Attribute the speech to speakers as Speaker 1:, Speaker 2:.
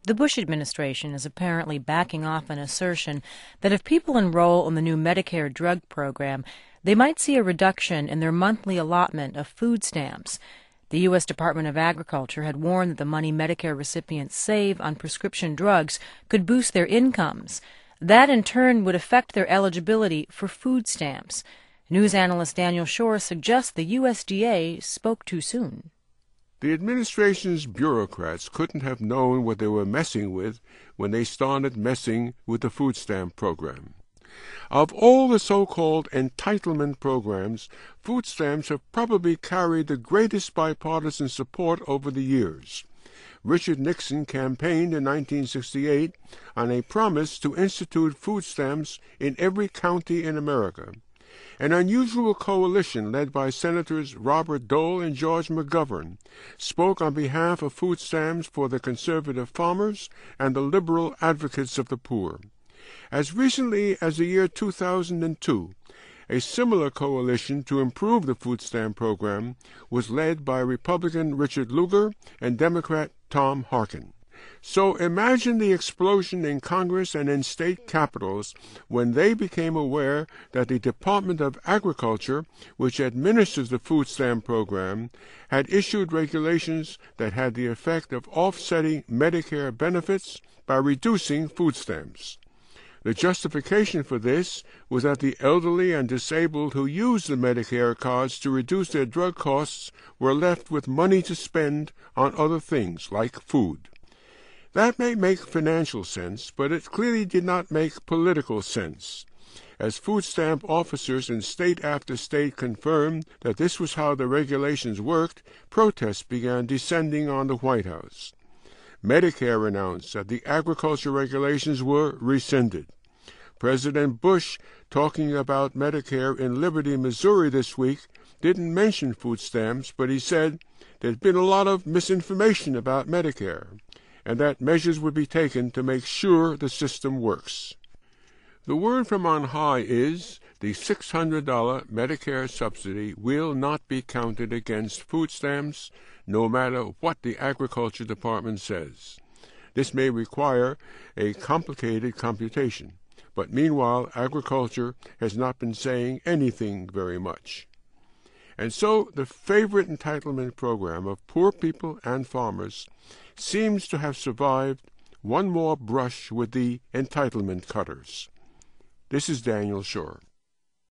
Speaker 1: The Bush administration is apparently backing off an assertion that if people enroll in the new Medicare drug program, they might see a reduction in their monthly allotment of food stamps. The U.S. Department of Agriculture had warned that the money Medicare recipients save on prescription drugs could boost their incomes. That, in turn, would affect their eligibility for food stamps. News analyst Daniel Schorr suggests the USDA spoke too soon.
Speaker 2: The administration's bureaucrats couldn't have known what they were messing with when they started messing with the food stamp program. Of all the so-called entitlement programs, food stamps have probably carried the greatest bipartisan support over the years. Richard Nixon campaigned in 1968 on a promise to institute food stamps in every county in America. An unusual coalition led by Senators Robert Dole and George McGovern spoke on behalf of food stamps for the conservative farmers and the liberal advocates of the poor. As recently as the year 2002, a similar coalition to improve the food stamp program was led by Republican Richard Lugar and Democrat Tom Harkin. So imagine the explosion in Congress and in state capitals when they became aware that the Department of Agriculture, which administers the food stamp program, had issued regulations that had the effect of offsetting Medicare benefits by reducing food stamps. The justification for this was that the elderly and disabled who used the Medicare cards to reduce their drug costs were left with money to spend on other things like food. That may make financial sense, but it clearly did not make political sense. As food stamp officers in state after state confirmed that this was how the regulations worked, protests began descending on the White House. Medicare announced that the agriculture regulations were rescinded. President Bush, talking about Medicare in Liberty, Missouri this week, didn't mention food stamps, but he said there'd been a lot of misinformation about Medicare, and that measures would be taken to make sure the system works. The word from on high is the $600 Medicare subsidy will not be counted against food stamps, no matter what the Agriculture Department says. This may require a complicated computation, but meanwhile agriculture has not been saying anything very much. And so the favorite entitlement program of poor people and farmers seems to have survived one more brush with the entitlement cutters. This is Daniel Schorr.